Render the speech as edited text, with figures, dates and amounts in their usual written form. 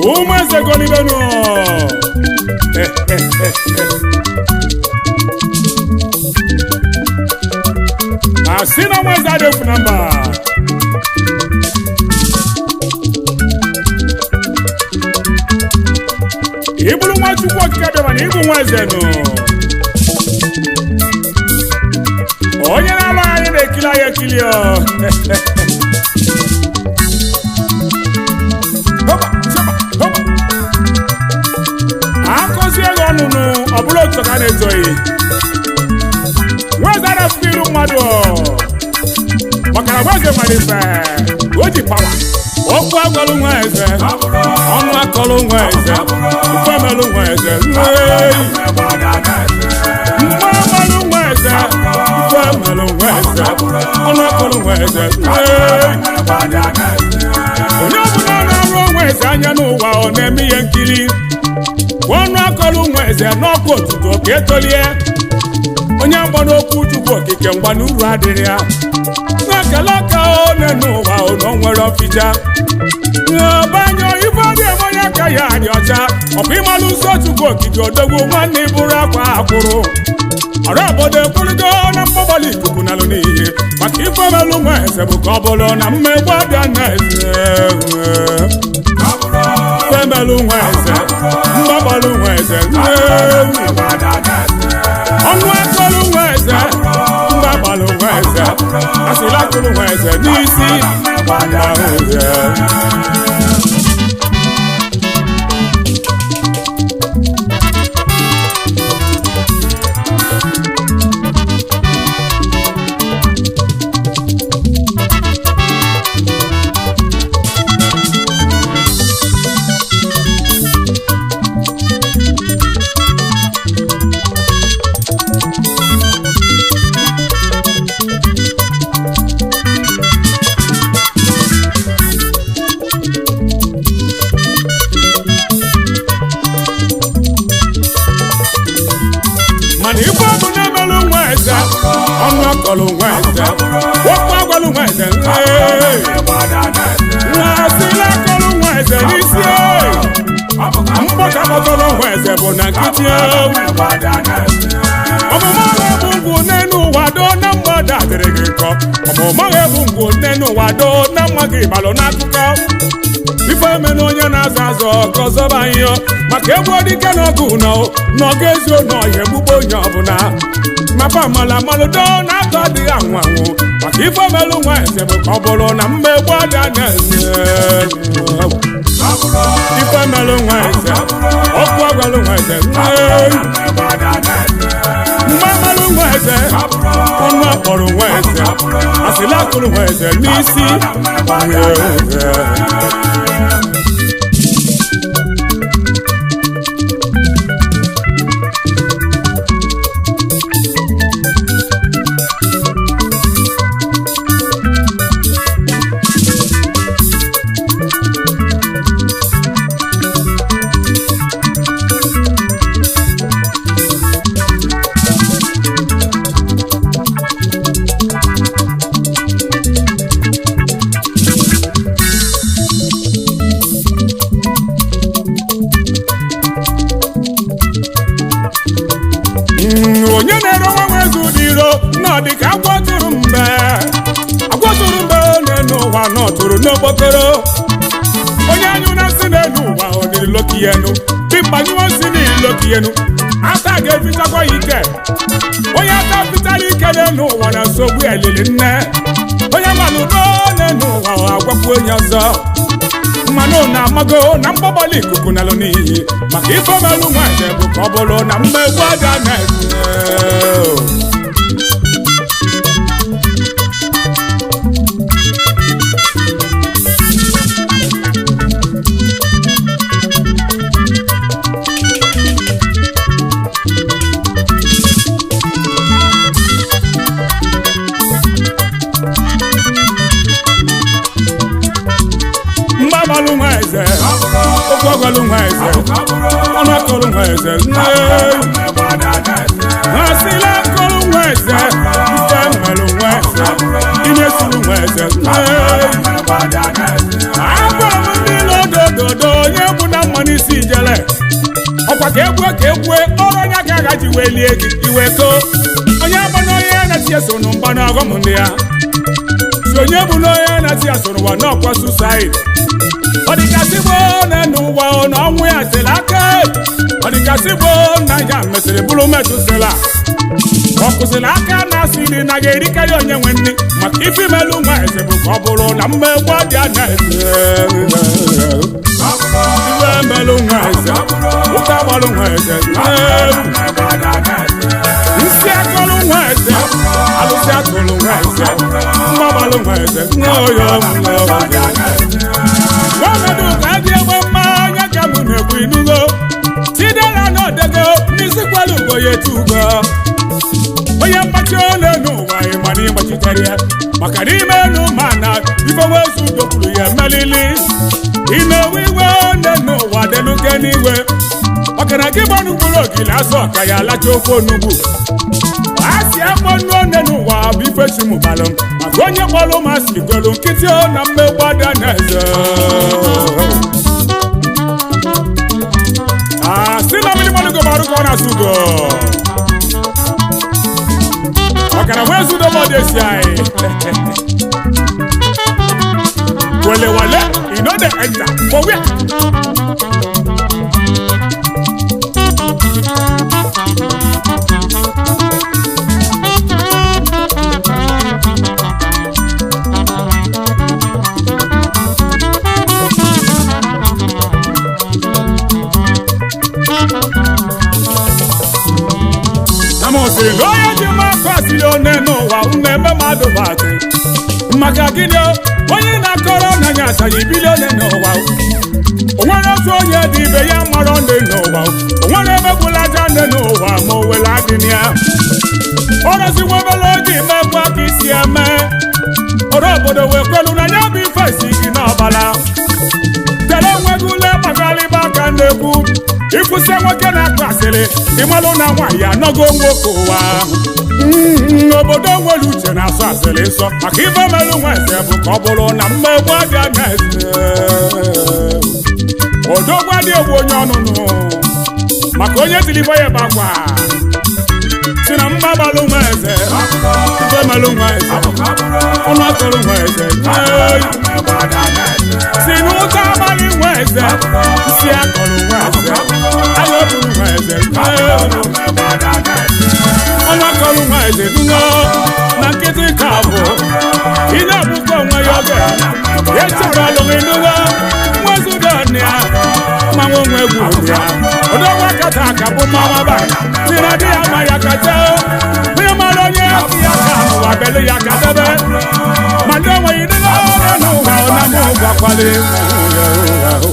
Umeze golibeno. Asina mweza de funamba. Ibulu mwachukwu okike mana ibu mweze no. Onye na-alụ anyị na-ekili anyị ekili o. Akọzi ego ọnụnụ ọbụla otu ka na-ezoghị. Nweze na-efiru mmadụ maka na nweze nwere ife o ji pawa. Okwu agwalụ nweze, ọnụ akọlụ nweze, mfemelụ nweze, mfemelụ nweze, mfemelụ nweze, ọnụ akọlụ nweze. Onye ọbụla na-arụ nweze anya n'ụwa ọ na-eme ihe nkiri. Ọnụ akọlụ nweze n'ọkụ otuto ka etolie. Onye mgba n'okwu Chukwu okike mgba n'uru adịrị ya. N'ekele aka one n'ụwa ọ nwere ọfịja. Banyo ife dị emonye aka ya dị ọcha. Ọkwa ịmalụ nsọ Chukwu okike odogwu nwanne bụrụ akwa akwụrụ. Ọrụ obodo ekwuligo na mgbagbali ikuku nalụ n'ihe. Maka ife melụ nweze bụ ka ọ bụrụ na mmegbu abịa n'eze. Ife melụ nweze, mgbagbalụ nweze, ọnụ akọlụ nweze, mgbagbalụ nweze, asịlakụlụ nweze n'isi nweze. Mana ife ọbụ na-emelụ nweze, ọnụ akọlụ nweze, okwu agwalụ nweze, asịla akọlụ nweze n'isi. Mkpọkapọtọrọ nweze bụ na nkịtị. Ọmụmụ agha bụ ngwụ n'enu ụwa doo na mmadụ adịrị gị nkọ. Ọmụmụ agha bụ ngwụ n'enu ụwa doo na mma gị balụ n'akụkọ. Ife emena onye na-azọ azọ ka ọzọba ihe maka egwu dike n'ọgụ n'ọgụ ezuo n'ọhịa egbugbo onye ọbụla. Mapa amala malụdo na-atọ adịghị anwụ anwụ maka ife melụ nweze bụ ka ọ bụrụ na mmegbu ada na-eze. Ife melụ nweze, okwu agwalụ nweze, mgbe melụ nweze, ọnụ akpọrọ nweze, asịlakụlụ nweze n'isi nweze. Onye na-ere nwa nweze ụdị iro na dị ka agwọtụrụ mbe n'elu ụwa n'ọtụrụ n'okpokoro. Onye anyụ na-asị n'elu ụwa ọ dịrị lokiyenu dịmgbanyụọ si n'ilokiyenu aka ga-efichakwa ya ike. Onye aka fitara ike n'elu ụwa na nsogbu elili nne. Onye malụ n'elu ụwa ọ agwakwu onye ọzọ. Mmanụ na-amago na mgbagbali ikuku nalụ n'iyi maka ife melụ nweze bụ ka ọ bụrụ na mmegbu ada na-eze. Mgbabalụ nweze, okwu agwalụ nweze, ọnụ akọlụ nweze, asịla akọlụ nweze, mfemelụ nweze, inyesulu nweze. Agwara m ndị lodododo onye bụ na ọkwa ka egbue ọrụ onye aka agha ji wee lie gị iwe koo onye bụ na onye na-eti eso n'mba na ọghọm ndị ya si onye bụ na onye na-eti eso n'ụwa n'ọkwa susaid ọ dịgasị gboo na n'ụwa na ọnwụ ya sịrị aka ọ dịgasị gboo na ya mesịrị bụrụ metụsịla ọ kwụsịrị aka na asịrị na ga-erikarị onye nwe nri maka ife imelụ nwa eze bụ ka ọ bụrụ na mmegbu dị na eze iwe melụ nwa eze ụka gbalụ nwa eze nsị akọlụ nwa eze alụsị akọlụ nwa eze mgbabalụ nwa eze nwaọnọdụ ka dị egbe mma anya ka mụ na-ekwu inugo chidera n'odego n'isi kwelu ugo ya etugo onye mgbachi ole n'ụwa ịma na ịgbachitere ya maka n'ime enu ma na ife wezu dokwuru ya emelili imewe iwe ole n'ụwa deluke n'iwe maka na gị gbọnụ mkpụrụ ogili azụ ọka ya alacha ofe onugbu a si akpọ nnu one n'ụwa bụ ife chimụbalụ maka onye kpọrọ masị kwelu nkịtị na mmegbu ada na eze si na mmiri mmanụ gobarụ ka ọ na-asụ ugo maka na wee zudo mọdesi anyị wale wale inode enta for where onye ji mmakọ asịrị one n'ụwa mmemme mmadụ batị maka gịnị onye na-akọrọ n'anya asaghị ibili one n'ụwa onwere otu onye dị ibe ya mara one n'ụwa onwere emegbula aja one n'ụwa ma o were adịnị ya ọrọziwebere oge imegbu aka isi eme ọrụ obodo wee kwelu na ya bụ ife isi gị n'ọbala tere onweghị ule kpagalịba aka na-ekwu ịkwụsị nwoke na-akpa asịrị ịmalụ na nwaanyị anọgo nwoke ụwa obodo nwere uche na-asọ asịrị nsọ maka ife melụ nwa eze bụ ka ọ bụrụ na mmegbu abịa na eze odogwu adị egwu onye ọnụnụ maka onye tilibe ya bakwa si na mgbabalụ nwa eze ife melụ nwa eze ọnụ akọrọ nwa eze si n'ụta abalị nwa eze isi akọrọ nwa eze ayọbụrụ nwa eze ọnụ akọrọ nwa eze duno na nkịtị ka bụ ị na-abụkọ onwe ya oge ya chọrọ ọlụghị duno nwezudo ya mmanwụ onwe egwu ya odogwa kata aka bụ mmanwa ba si na di ya ma ya kata onye mara onye ya ka n'ụwa belu ya kadebe ma ndị onweghị duno n'ụwa ọ na mụ gwakwale